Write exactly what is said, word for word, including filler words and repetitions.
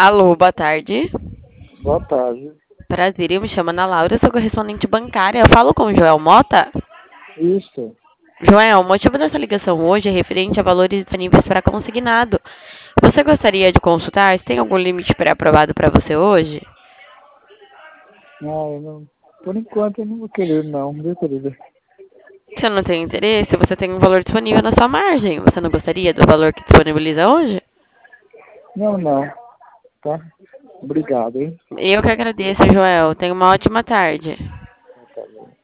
Alô, boa tarde. Boa tarde. Prazer, eu me chamo Ana Laura, sou correspondente bancária. Eu falo com o Joel Mota. Isso. Joel, o motivo dessa ligação hoje é referente a valores disponíveis para consignado. Você gostaria de consultar se tem algum limite pré-aprovado para você hoje? Ah, eu não, por enquanto eu não vou querer não, viu, querida? Se não tem interesse, você tem um valor disponível na sua margem. Você não gostaria do valor que disponibiliza hoje? Não, não. Tá? Obrigado, hein? Eu que agradeço, Joel. Tenha uma ótima tarde. Tá bom.